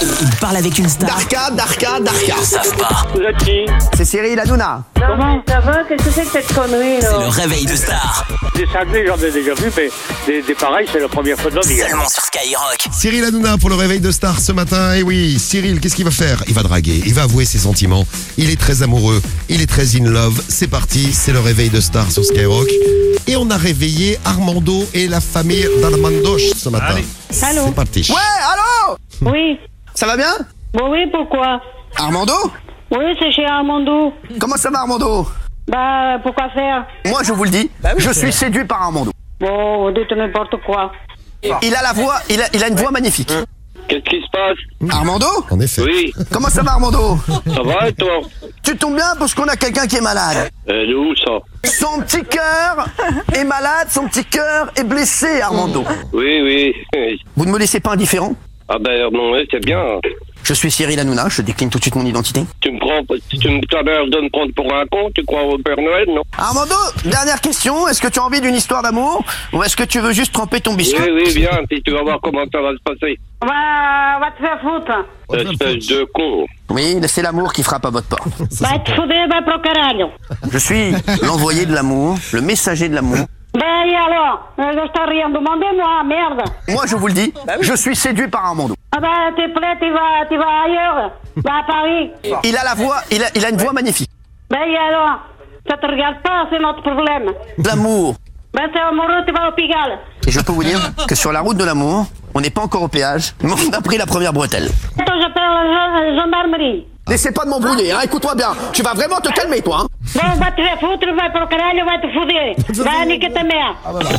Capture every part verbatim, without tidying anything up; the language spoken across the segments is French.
Et il parle avec une star. Darka, Darka, Darka. Ils savent pas. Vous êtes qui? C'est Cyril Hanouna. Comment ça va? Qu'est-ce que c'est que cette connerie, C'est là? le réveil de star. Des cinglés, j'en ai déjà vu, mais des, des pareils, c'est la première fois de ma vie. Seulement sur Skyrock. Cyril Hanouna pour le réveil de star ce matin. Et oui, Cyril, qu'est-ce qu'il va faire? Il va draguer, il va avouer ses sentiments. Il est très amoureux, il est très in love. C'est parti, c'est le réveil de star sur Skyrock. Et on a réveillé Armando et la famille d'Armandoche ce matin. Allez. Allô? C'est parti. Ouais, allô? Oui. Ça va bien? Bon, oui, pourquoi? Armando? Oui, c'est chez Armando. Comment ça va, Armando? Bah, pourquoi faire? Moi, je vous le dis, je suis séduit par Armando. Bon, dites n'importe quoi. Il a la voix, il a, il a une voix magnifique. Qu'est-ce qui se passe? Armando? En effet. Oui, Comment ça va, Armando? ça va et toi? Tu tombes bien parce qu'on a quelqu'un qui est malade. Euh, de où ça? Son petit cœur est malade, son petit cœur est blessé, Armando. Oui, oui. Vous ne me laissez pas indifférent? Ah ben non, ouais, c'est bien. Je suis Cyril Hanouna, je décline tout de suite mon identité. Tu me prends, tu me t'as l'air de me prendre pour un con, tu crois au Père Noël, non? Armando, dernière question, est-ce que tu as envie d'une histoire d'amour ou est-ce que tu veux juste tremper ton biscuit? Oui, oui, bien, puis tu vas voir comment ça va se passer. Va, va te faire foutre. Espèce de con. Oui, c'est l'amour qui frappe à votre porte. Va te foudre, va pro caralho. Je suis l'envoyé de l'amour, le messager de l'amour. Ben, et alors? Euh, Je t'ai rien demandé, moi, merde. Moi, je vous le dis, je suis séduit par Armando. Ah ben, t'es prêt, tu vas, tu vas ailleurs. Va à Paris. Il a la voix, il a, il a une voix magnifique. Ben, et alors? Ça te regarde pas, c'est notre problème. L'amour. Ben, c'est amoureux, tu vas au Pigalle. Et je peux vous dire que sur la route de l'amour, on n'est pas encore au péage, mais on a pris la première bretelle. Attends, j'appelle la gen- gendarmerie. N'essaie pas de m'embrouiller, hein, écoute-moi bien. Tu vas vraiment te calmer, toi. Hein. Bon, va te faire foutre, va pro caralho, va te foudre. Va niquer ta mère.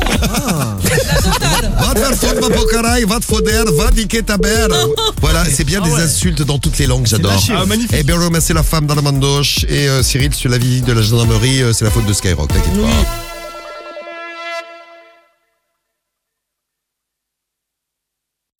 Va te faire foutre, va pour caraï, va te foder, va niquer ta mère. Voilà, c'est bien des insultes dans toutes les langues, j'adore. Et bien remercier la femme d'Armandoche. Et euh, Cyril, sur la visite de la gendarmerie, euh, c'est la faute de Skyrock, t'inquiète pas.